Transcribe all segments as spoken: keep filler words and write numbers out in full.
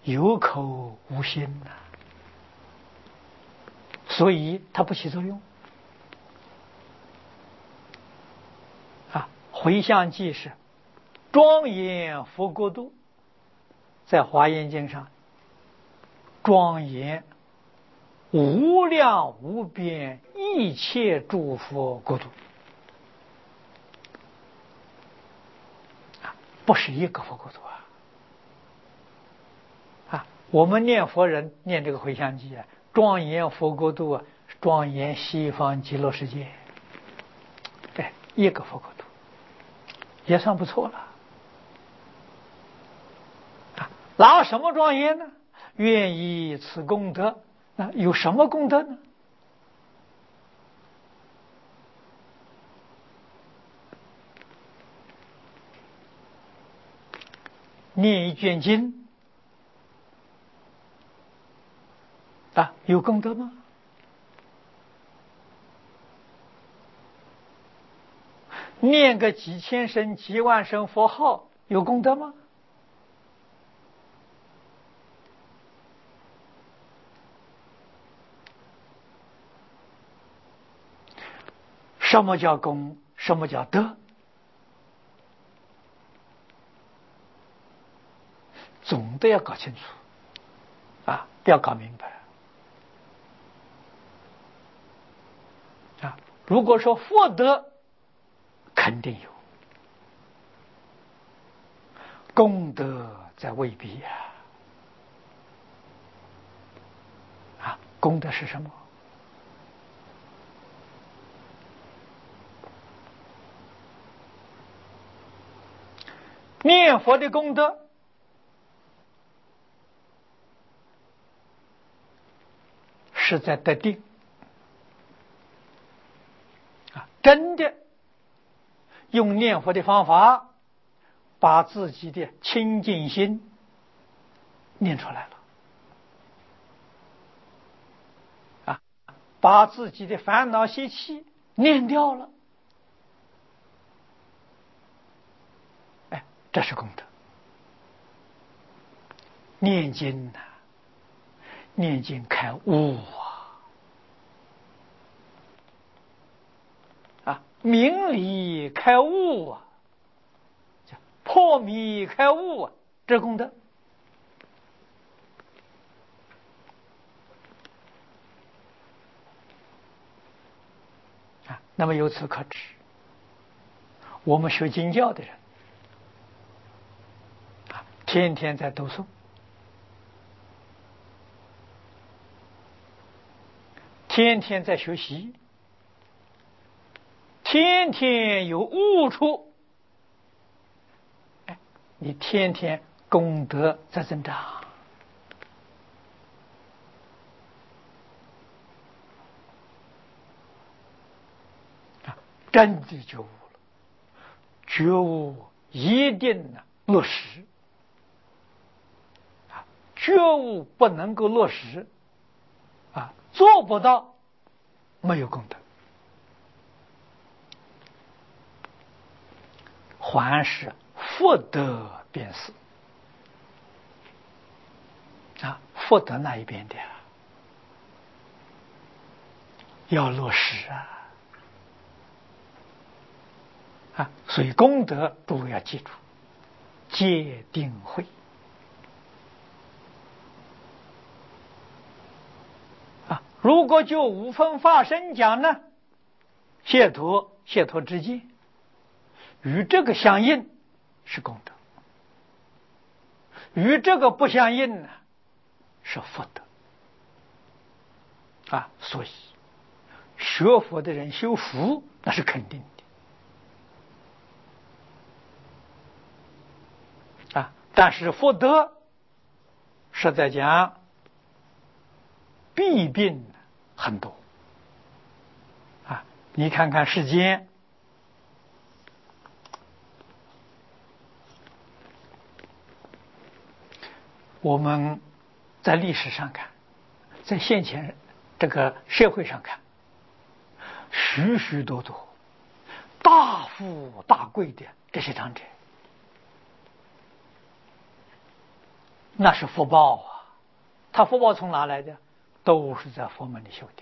有口无心呐、啊，所以它不起作用。啊，回向偈是庄严佛国土，在华严经上，庄严无量无边一切诸佛国土，不是一个佛国土啊！啊，我们念佛人念这个回向偈啊，庄严佛国土啊，庄严西方极乐世界，哎，一个佛国土也算不错了。啊，拿什么庄严呢？愿以此功德。那有什么功德呢？念一卷经啊，有功德吗？念个几千声几万声佛号有功德吗？什么叫功？什么叫德？总的要搞清楚啊，要搞明白啊。如果说福德肯定有，功德在未必呀。啊，功德是什么？念佛的功德是在得定啊，真的用念佛的方法把自己的清净心念出来了啊，把自己的烦恼习气念掉了，哎，这是功德。念经呐、啊，念经开悟啊，啊，明理开悟啊，破迷开悟啊，这功德。啊，那么由此可知，我们学经教的人啊，天天在读诵，天天在学习，天天有悟处，哎，你天天功德在增长啊，真的觉悟了，觉悟一定落实啊，觉悟不能够落实啊，做不到，没有功德。还是福德便是啊，福德那一边的要落实啊啊，所以功德诸位要记住，戒定慧啊。如果就五分法身讲呢，解脱解脱之戒与这个相应是功德，与这个不相应呢是福德啊。所以学佛的人修福那是肯定的啊，但是福德实在讲弊病很多啊。你看看世间我们在历史上看，在现前这个社会上看，许许多多大富大贵的这些长者， 那是福报啊！他福报从哪来的？都是在佛门里修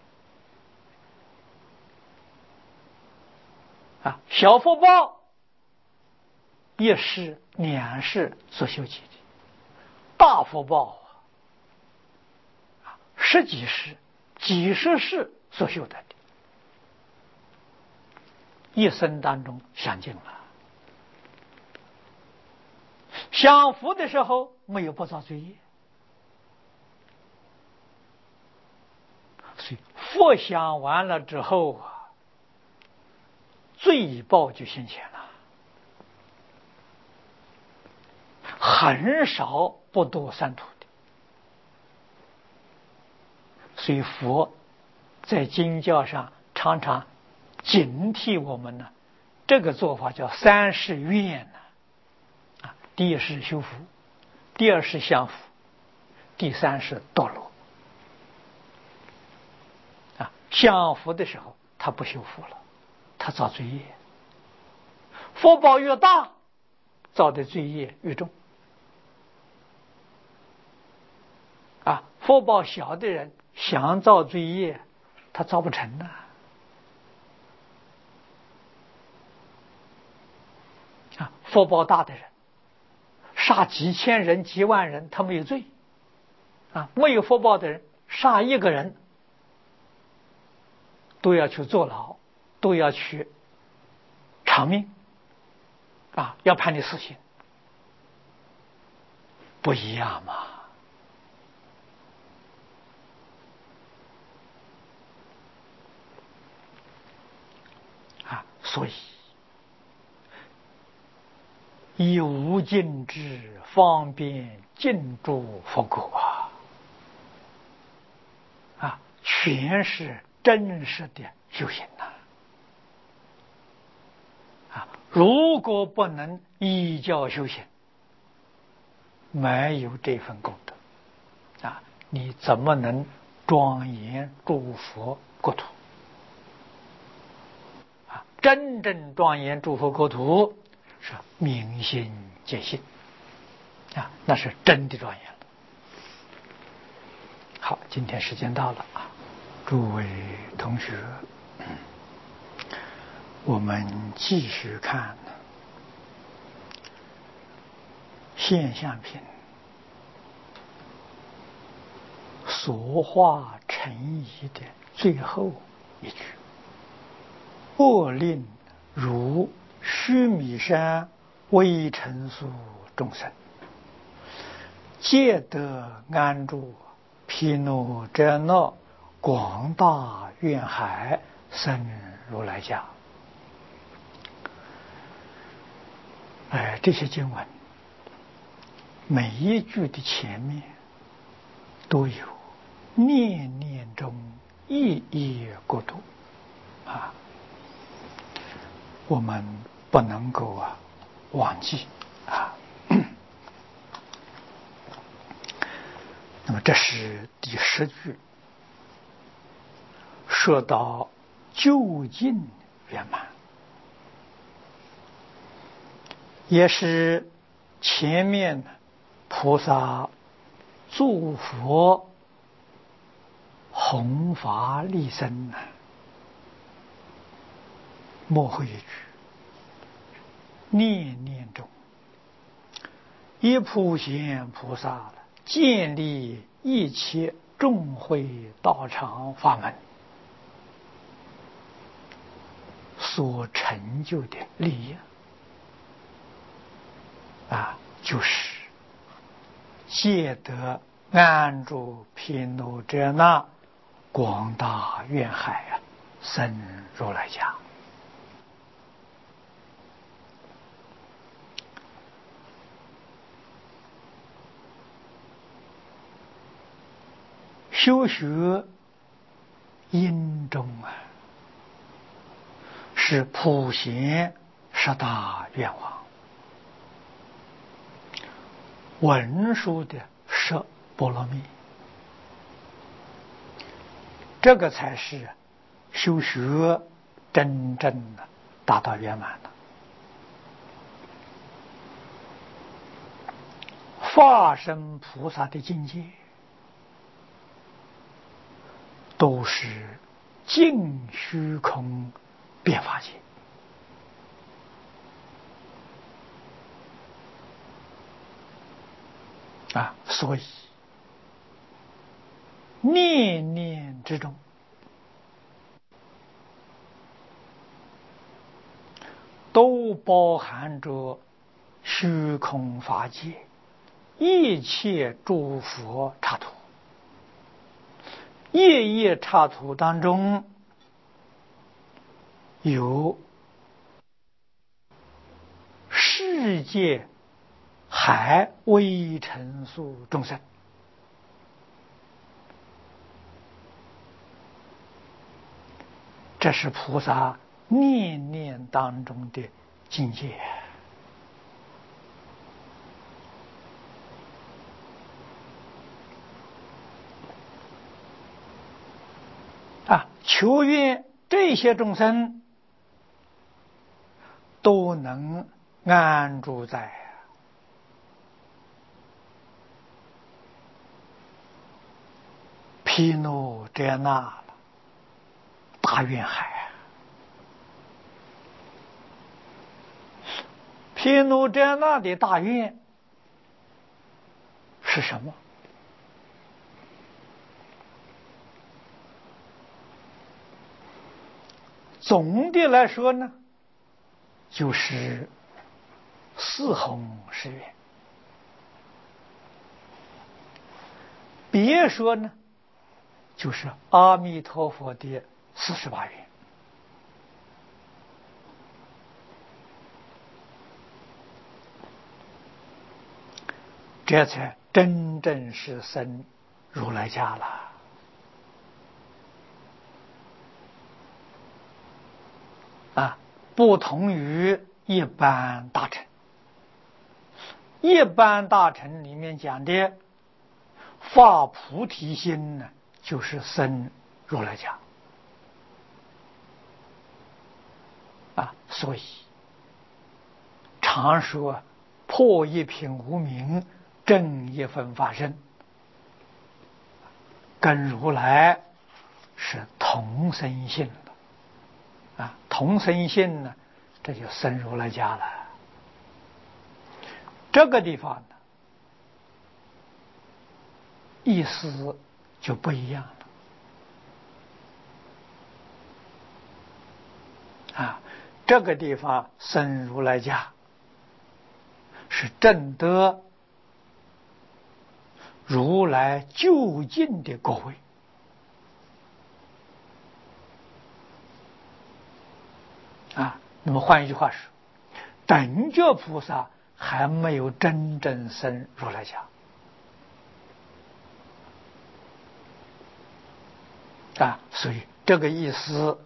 的啊。小福报一世两世所修起的，大福报啊，十几世、几十世所修的，一生当中享尽了。享福的时候没有不造罪业，所以福享完了之后啊，罪报就现前了，很少不堕三途的。所以佛在经教上常常警惕我们呢，这个做法叫三世愿呢。啊，第一是修福，第二是享福，第三是堕落。啊，享福的时候他不修福了，他造罪业，福报越大，造的罪业越重。啊，福报小的人想造罪业，他造不成的。啊，福报大的人，杀几千人、几万人，他没有罪。啊，没有福报的人，杀一个人都要去坐牢，都要去偿命。啊，要判你死刑，不一样嘛。啊，所以以无尽之方便尽诸佛国啊，啊，全是真实的修行呐！啊，如果不能依教修行，没有这份功德，啊，你怎么能庄严诸佛国土？啊，真正庄严诸佛国土是明心见性啊，那是真的庄严了。好，今天时间到了啊，诸位同学，我们继续看现象品所化成疑的最后一句：或令如须弥山微尘数众生，皆得安住毗卢遮那广大愿海生如来家。哎，这些经文每一句的前面都有念念中意义国土啊，我们不能够啊忘记啊。那么这是第十句，说到究竟圆满，也是前面菩萨诸佛弘法利生呢，末后一句念念中，一普贤菩萨建立一切众会道场法门所成就的利益啊，就是皆得安住毗卢遮那广大愿海啊，生如来家。修学因中啊，是普贤十大愿望，文殊的十波罗蜜，这个才是修学真正的达到圆满了。 化身菩萨的境界，都是净虚空变法界。啊，所以念念之中都包含着虚空法界一切诸佛刹土，夜夜刹土当中有世界海微尘数众生，这是菩萨念念当中的境界。啊，求愿这些众生都能安住在毗卢遮那大愿海。毗卢遮那的大愿是什么？总的来说呢，就是四弘誓愿。别说呢，就是阿弥陀佛的四十八愿。这才真正是生如来家了。啊，不同于一般大乘。一般大乘里面讲的发菩提心呢，就是生如来家。啊，所以常说破一品无明，正一分法身，跟如来是同生性的。啊，同生性呢，这就生如来家了。这个地方呢，意思就不一样了。啊，这个地方生如来家，是证得如来究竟的果位。啊，那么换一句话说，等觉菩萨还没有真正生如来家。啊，所以这个意思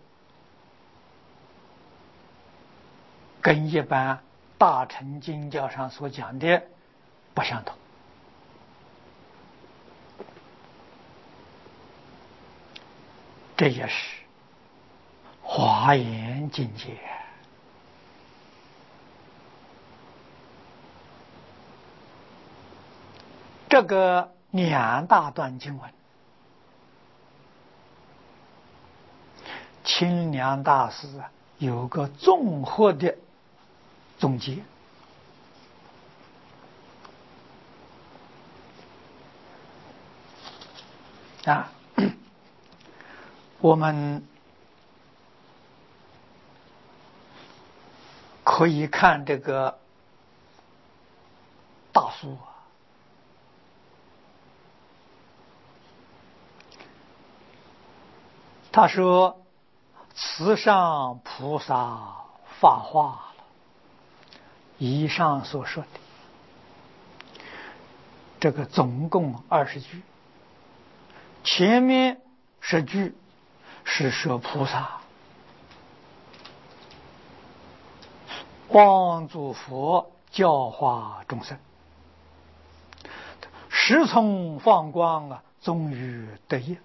跟一般大乘经教上所讲的不相同。这也是华严境界。这个两大段经文，清凉大师有个综合的总结。啊，我们可以看这个大书啊，他说慈上菩萨发化了。以上所说的这个总共二十句，前面十句是说菩萨帮助佛教化众生，时从放光啊，终于得业。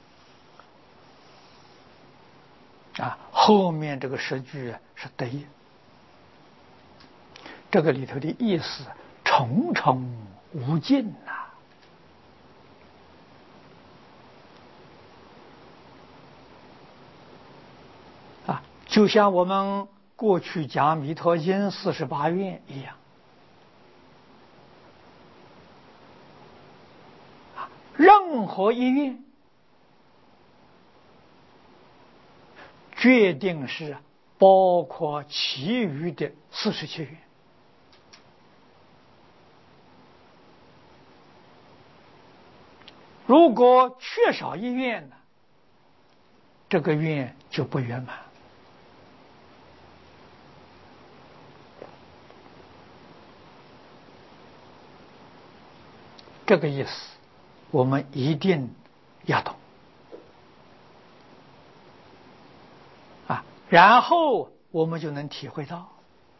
啊，后面这个十句是得业，这个里头的意思重重无尽呐！啊，就像我们过去讲《弥陀经》四十八愿一样，啊，任何一愿决定是包括其余的四十七愿。如果缺少一愿呢，这个愿就不圆满。这个意思我们一定要懂啊，然后我们就能体会到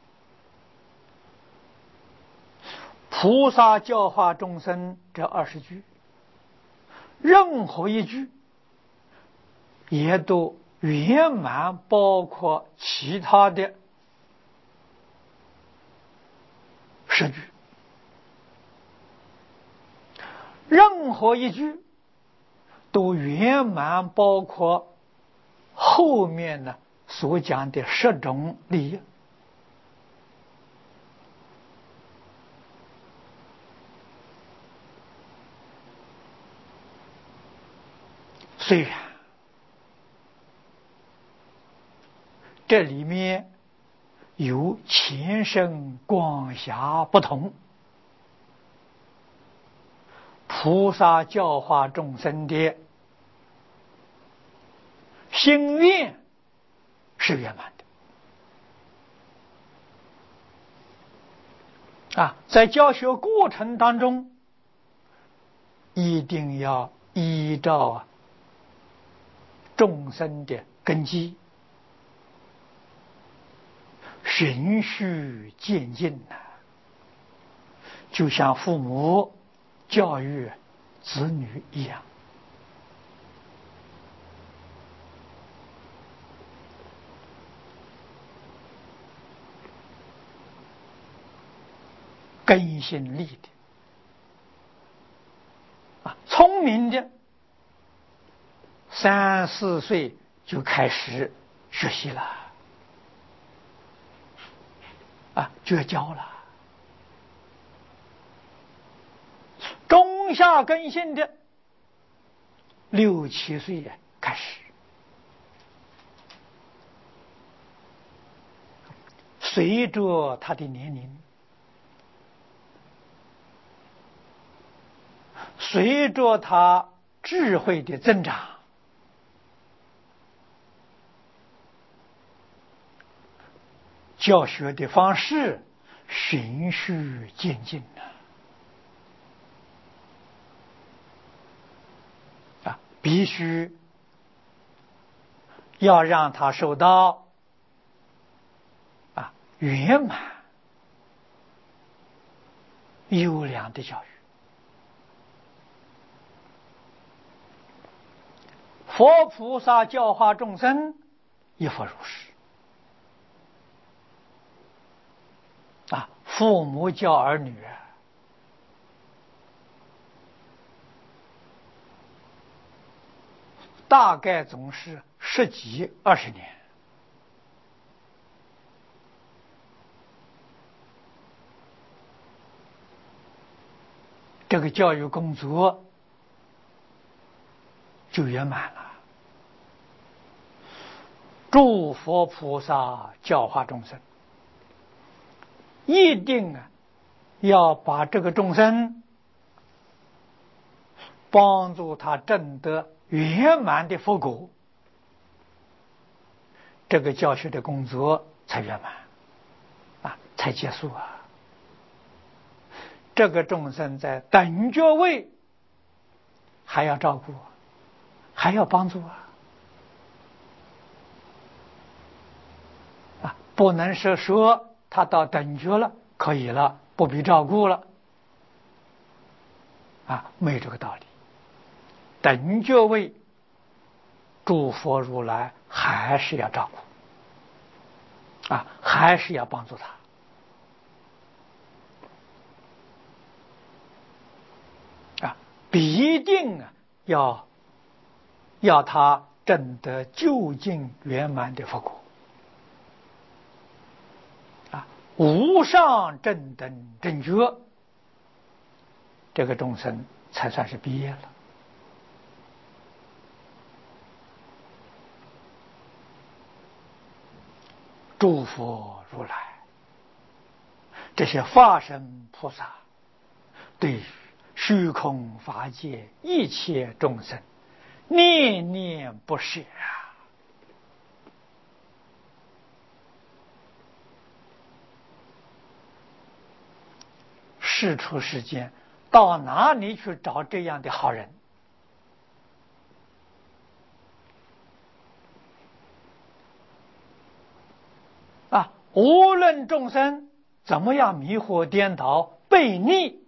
菩萨教化众生这二十句，任何一句也都圆满包括其他的十句，任何一句都圆满包括后面呢所讲的十种利益。虽然这里面有前生广狭不同，菩萨教化众生的心愿是圆满的啊，在教学过程当中一定要依照众生的根基，循序渐进呐，就像父母教育子女一样。根性利的啊，聪明的三四岁就开始学习了啊，就要教了。中下根性的六七岁开始，随着他的年龄，随着他智慧的增长，教学的方式循序渐进啊，必须要让他受到啊圆满优良的教育。佛菩萨教化众生亦复如是啊，父母教儿女大概总是十几二十年，这个教育工作就圆满了。诸佛菩萨教化众生，一定啊要把这个众生帮助他证得圆满的佛果，这个教学的工作才圆满啊，才结束啊。这个众生在等觉位还要照顾，还要帮助啊。啊，不能是说他到等觉了可以了，不必照顾了啊，没有这个道理。等觉位诸佛如来还是要照顾啊，还是要帮助他必定啊要要他证得究竟圆满的佛果啊，无上正等正觉，这个众生才算是毕业了。诸佛如来，这些法身菩萨，对于虚空法界一切众生，念念不舍啊！世出世间，到哪里去找这样的好人？啊，无论众生怎么样迷惑颠倒悖逆，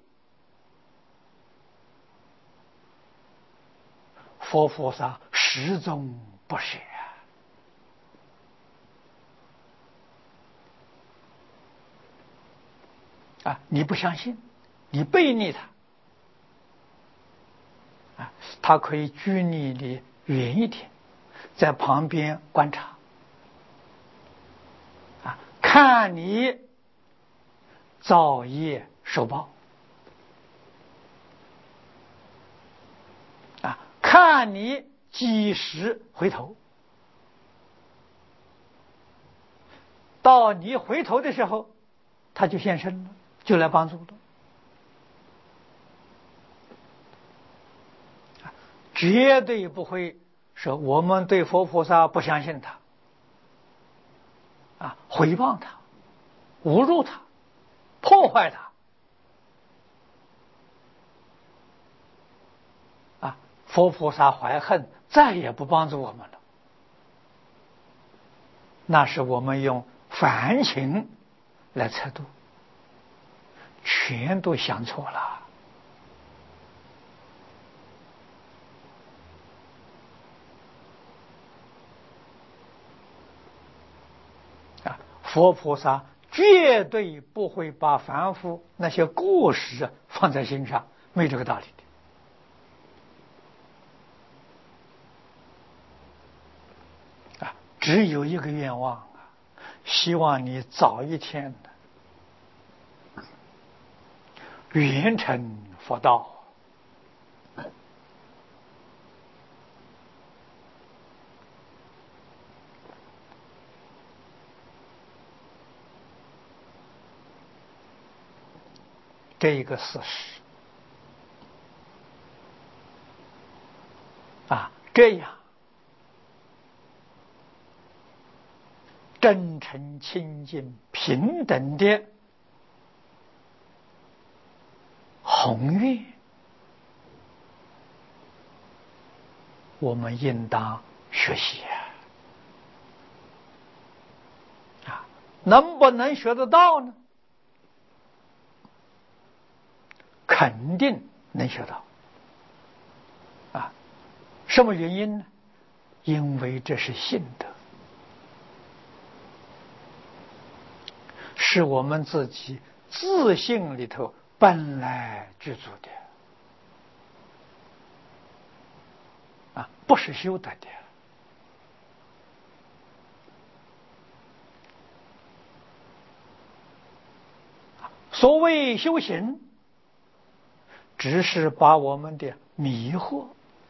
佛菩萨始终不舍啊！你不相信，你悖逆他啊，他可以距离你远一点，在旁边观察啊，看你造业受报啊，看你几时回头。到你回头的时候，他就现身了，就来帮助了。绝对不会说我们对佛菩萨不相信他啊，毁谤他，侮辱他，破坏他啊！佛菩萨怀恨，再也不帮助我们了。那是我们用凡情来测度，全都想错了。啊，佛菩萨绝对不会把凡夫那些过失放在心上，没这个道理的。啊，只有一个愿望啊，希望你早一天圆成佛道。这一个事实啊，这样真诚、清净、平等的宏愿，我们应当学习啊！能不能学得到呢？肯定能学到啊！什么原因呢？因为这是信德，是我们自己自信里头本来具足的啊，不是修得的。所谓修行，只是把我们的迷惑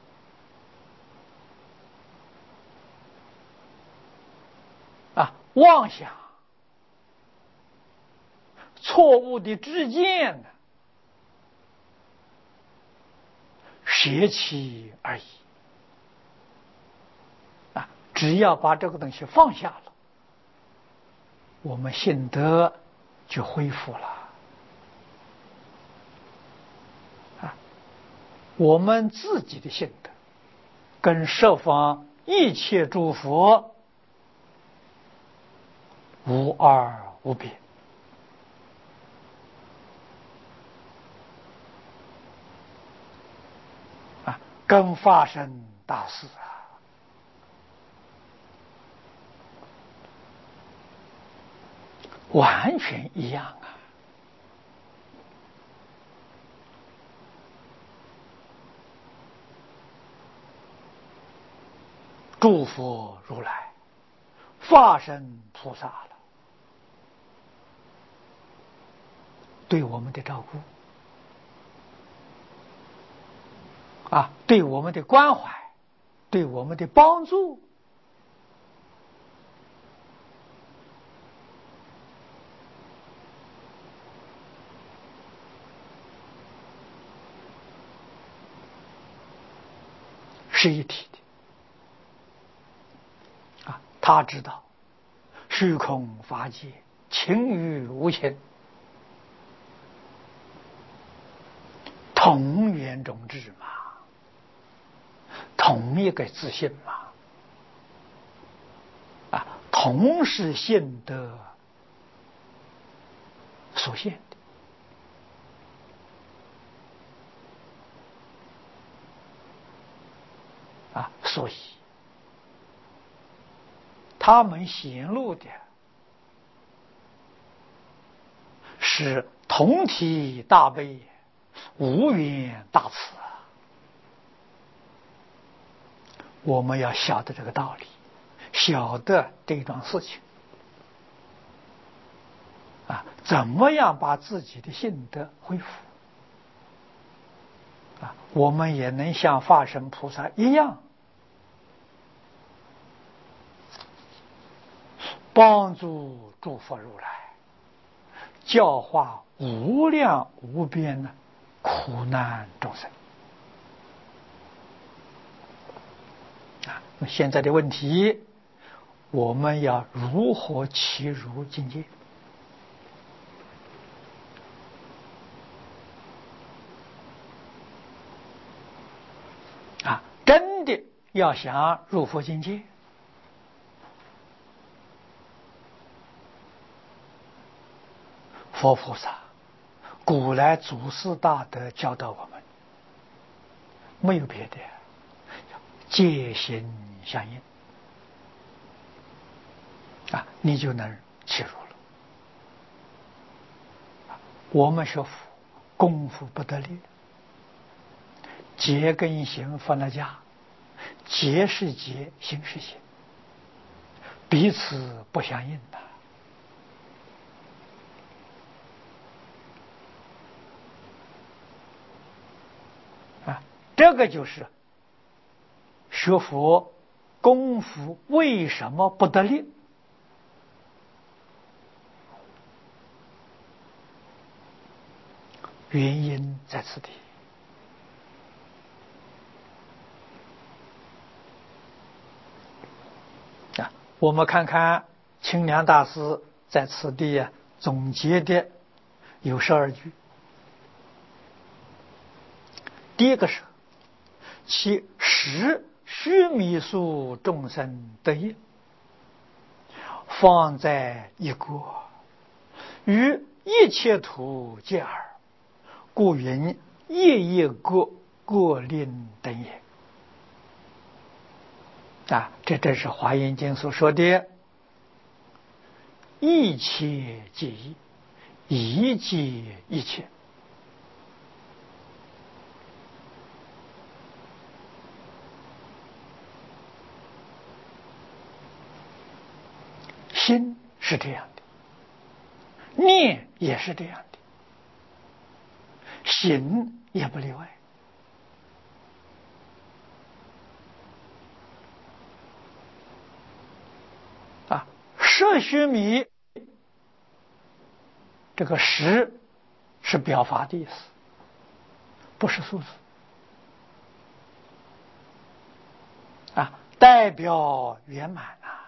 啊、妄想、错误的知见舍弃而已啊！只要把这个东西放下了，我们信德就恢复了啊！我们自己的信德跟十方一切诸佛无二无别啊，跟发生大事啊，完全一样啊！ 诸佛如来、化身菩萨了，对我们的照顾啊，对我们的关怀，对我们的帮助，是一体的啊。他知道虚空法界情与无情，同源种智嘛，同一个自信嘛，啊，同是性德所现的啊，所以他们显露的是同体大悲，无缘大慈。我们要晓得这个道理，晓得这桩事情啊，怎么样把自己的性德恢复啊？我们也能像法身菩萨一样，帮助诸佛如来，教化无量无边的苦难众生啊！那现在的问题，我们要如何契入境界啊？真的要想入佛境界，佛菩萨古来祖师大德教导我们，没有别的，戒心相应啊，你就能切入了。我们学佛功夫不得力，戒跟行分了家，戒是戒，行是行，彼此不相应的。啊，这个就是学佛功夫为什么不得力？原因在此地啊。我们看看清凉大师在此地啊总结的有十二句。第一个是其实须弥数众生得业，放在一国，于一切土皆耳，故云业业国，国令等也。啊，这正是华严经所说的一切皆一，一皆一切。心是这样的，念也是这样的，行也不例外啊。十须弥，这个十是表法的意思，不是数字啊，代表圆满啊。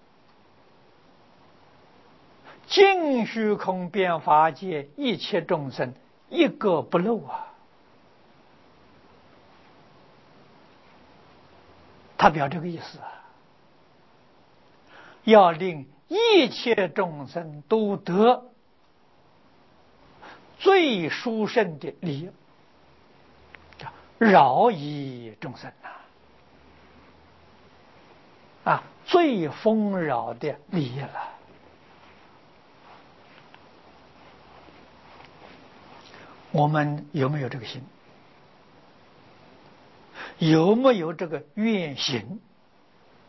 尽虚空遍法界一切众生一个不漏啊，他表这个意思啊，要令一切众生都得最殊胜的利益，饶益众生呐啊，最丰饶的利益了。我们有没有这个心？有没有这个愿行？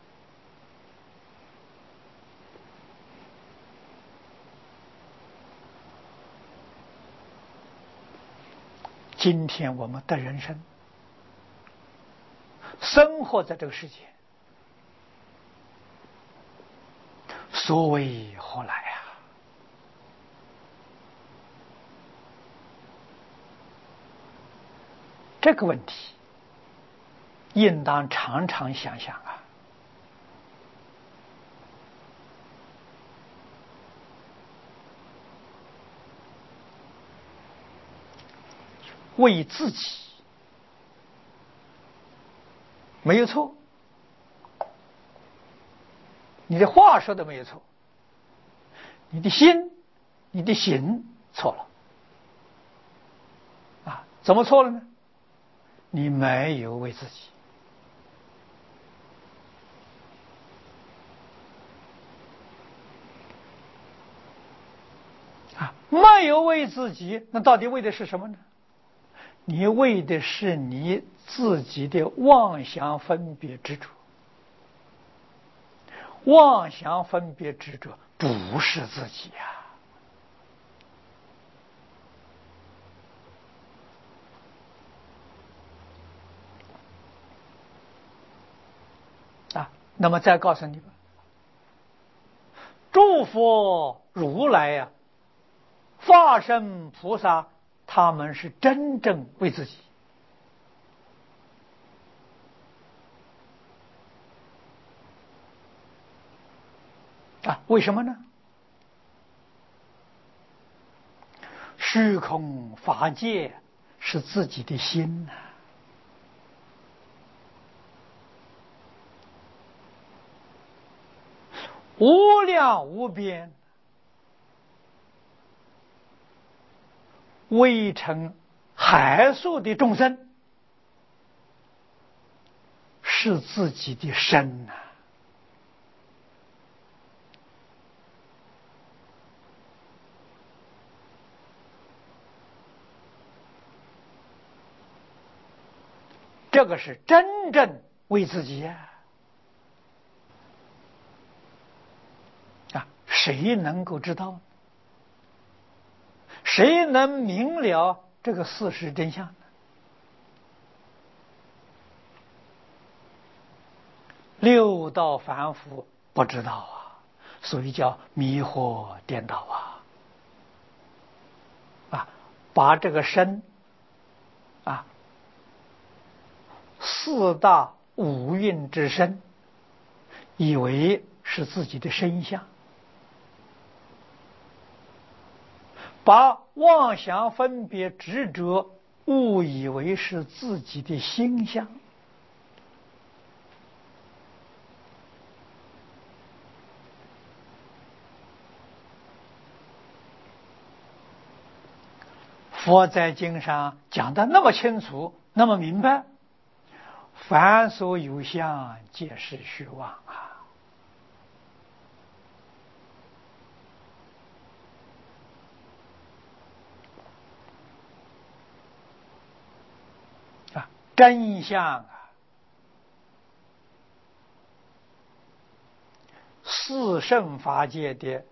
今天我们的人生，生活在这个世界，所为何来啊？这个问题应当常常想想啊。为自己没有错，你的话说的没有错，你的心、你的行错了啊？怎么错了呢？你没有为自己啊，没有为自己，那到底为的是什么呢？你为的是你自己的妄想分别执着，妄想分别执着不是自己呀、啊！啊，那么再告诉你吧，诸佛如来呀、啊，化身菩萨，他们是真正为自己。啊，为什么呢？虚空法界是自己的心呐、啊，无量无边，微尘海数的众生是自己的身呐、啊。这个是真正为自己呀！啊，谁能够知道？谁能明了这个事实真相呢？六道凡夫不知道啊，所以叫迷惑颠倒啊！啊，把这个身啊，四大五蕴之身，以为是自己的身相，把妄想分别执着误以为是自己的心相。佛在经上讲得那么清楚，那么明白，凡所有相，皆是虚妄啊！啊，真相啊，四圣法界的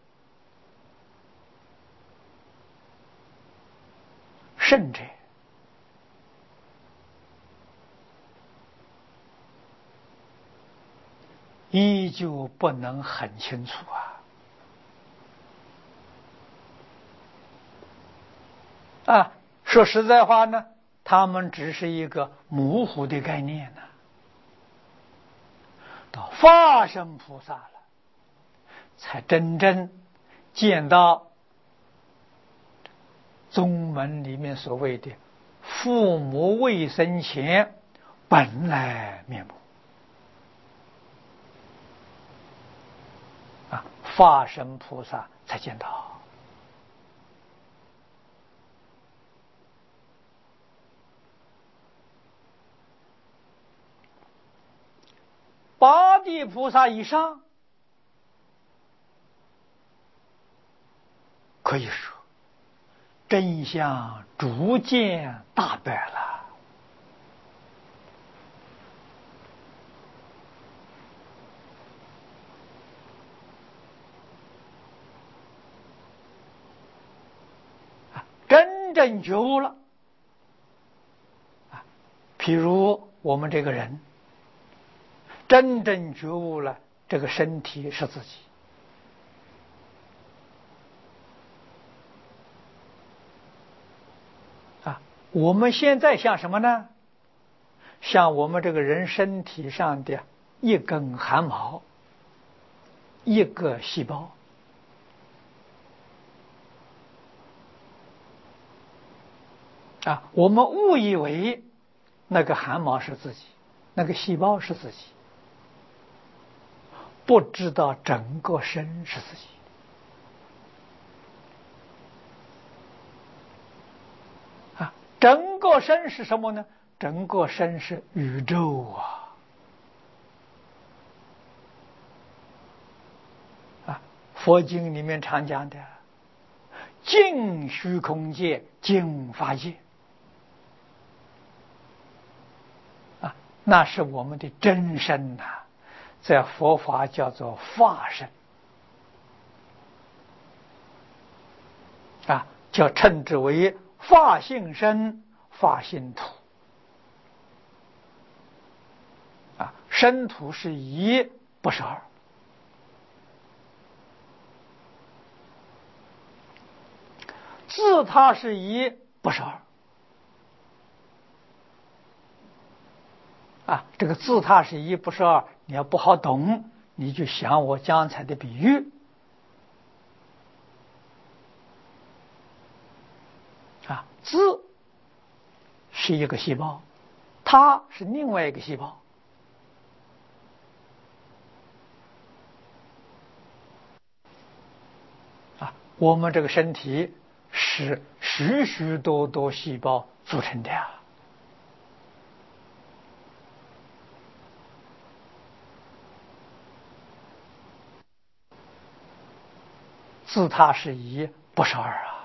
圣者，依旧不能很清楚啊！啊，说实在话呢，他们只是一个模糊的概念呢。到化身菩萨了，才真正见到宗门里面所谓的父母未生前本来面目啊，化身菩萨才见到。八地菩萨以上，可以说真相逐渐大白了。真正觉悟了， 譬如我们这个人真正觉悟了，这个身体是自己。啊，我们现在像什么呢？像我们这个人身体上的一根汗毛，一个细胞。啊，我们误以为那个汗毛是自己，那个细胞是自己，不知道整个身是自己。啊，整个身是什么呢？整个身是宇宙啊！啊，佛经里面常讲的净虚空界、净法界。啊，那是我们的真身呐、啊，在佛法叫做法身。啊，叫称之为法性身、法性土。啊，身土是一，不是二。自他是一，不是二。啊，这个自他是一，不是二，你要不好懂，你就想我刚才的比喻。啊，自是一个细胞，它是另外一个细胞。啊，我们这个身体是许许多多细胞组成的啊。自他是一，不是二啊！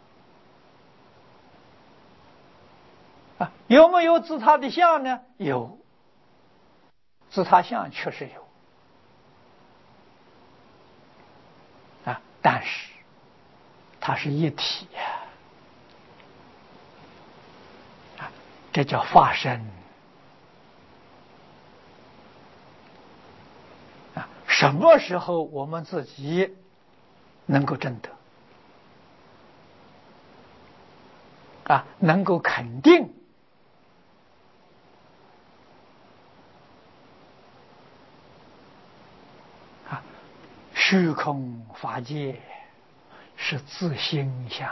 啊，有没有自他的相呢？有，自他相确实有啊，但是它是一体呀、啊，啊，这叫法身啊。什么时候我们自己能够证得啊？能够肯定啊，虚空法界是自心相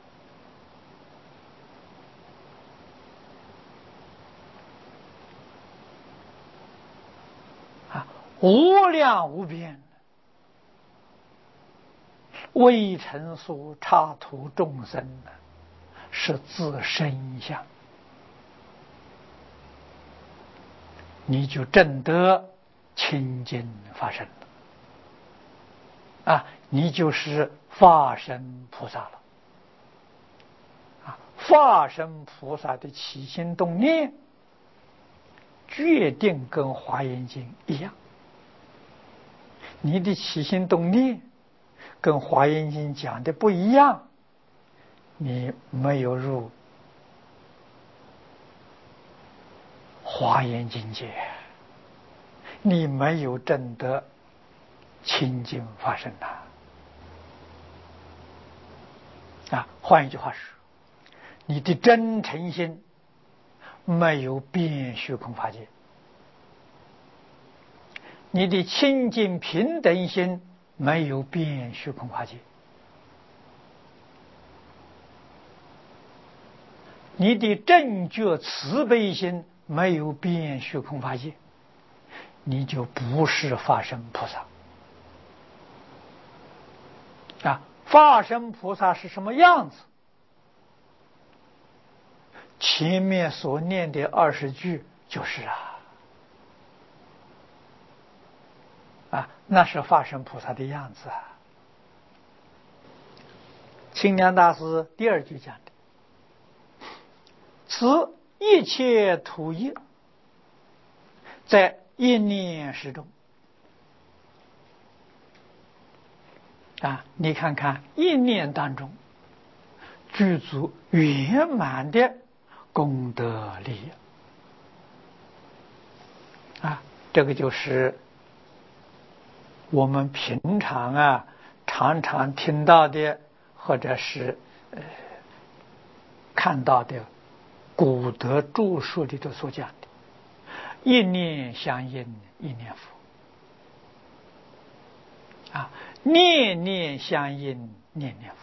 啊，无量无边，微尘数刹土众生呢，是自身相，你就证得清净法身了啊，你就是法身菩萨了啊！法身菩萨的起心动念，决定跟《华严经》一样。你的起心动念跟《华严经》讲的不一样，你没有入华严境界，你没有证得清净法身呐！啊，换一句话说，你的真诚心没有遍虚空法界，你的清净平等心没有遍虚空法界，你的正觉慈悲心没有遍虚空法界，你就不是法身菩萨啊！法身菩萨是什么样子？前面所念的二十句就是啊，啊，那是法身菩萨的样子啊。清凉大师第二句讲的，此一切土业，在一念之中啊，你看看一念当中具足圆满的功德利益这个就是我们平常啊常常听到的，或者是呃看到的古德著述里头所讲的一念相应一念佛啊，念念相应念念佛，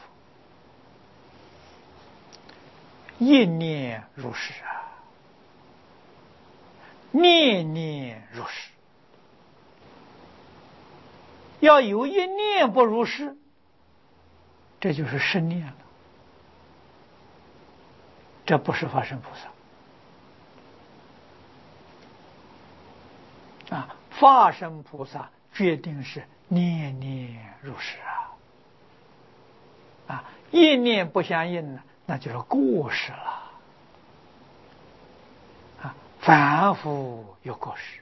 一念如是啊，念念如是。要有一念不如是，这就是生念了，这不是法身菩萨啊！法身菩萨决定是念念如是啊！啊，一念不相应呢，那就是过失了啊！凡夫有过失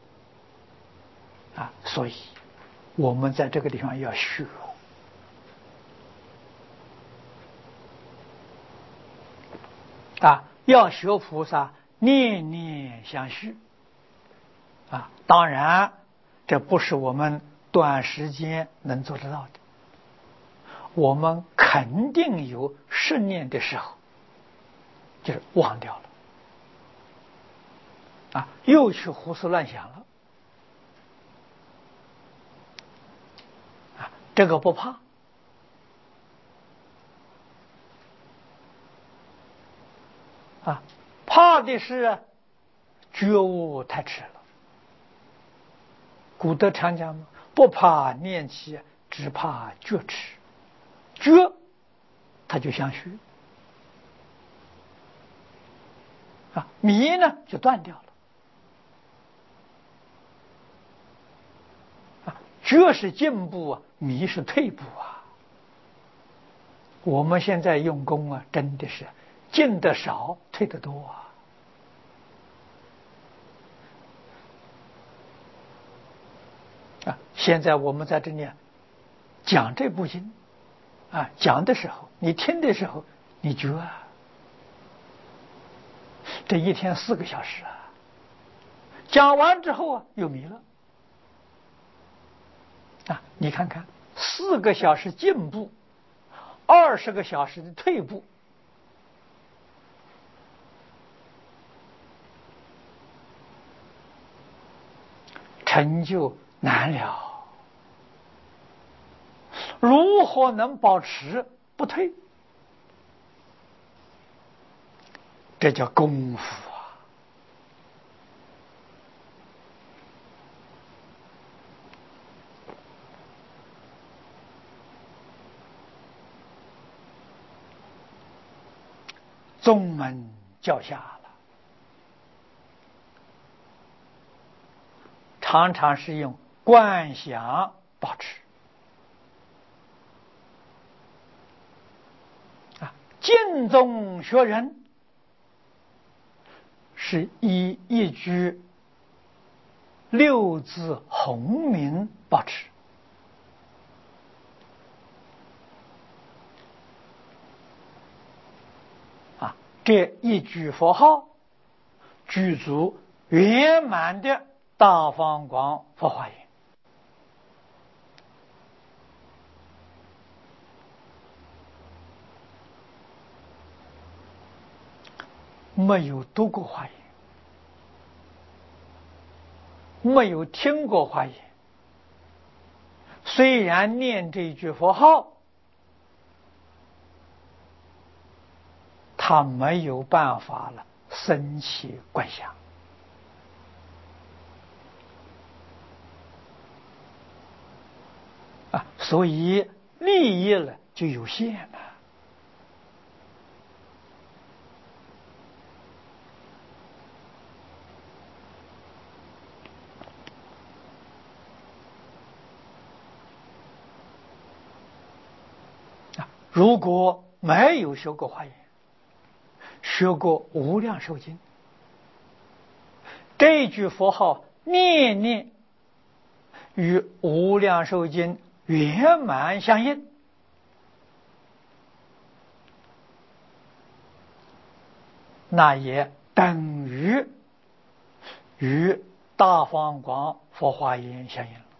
啊，所以我们在这个地方要学啊，要学菩萨念念相续啊。当然，这不是我们短时间能做得到的，我们肯定有失念的时候，就是忘掉了啊，又去胡思乱想了啊，这个不怕。啊，怕的是觉悟太迟了。古德常讲嘛，不怕念起，只怕觉迟。觉，他就相续啊，迷呢就断掉了啊。觉是进步啊，迷是退步啊。我们现在用功啊，真的是进得少，退得多啊。啊，现在我们在这里讲这部经啊，讲的时候，你听的时候，你觉啊，这一天四个小时啊，讲完之后啊，又迷了啊。你看看，四个小时进步，二十个小时的退步，成就难了。如何能保持不退？这叫功夫啊！宗门教下了，常常是用观想保持啊。净宗学人是以一句六字洪名保持啊，这一句佛号具足圆满的大方广佛华严。没有读过华严，没有听过华严，虽然念这一句佛号，他没有办法了生起观想啊，所以利益了就有限了。如果没有学过华严，学过无量寿经，这句佛号念念与无量寿经圆满相应，那也等于与大放光佛华严相应了。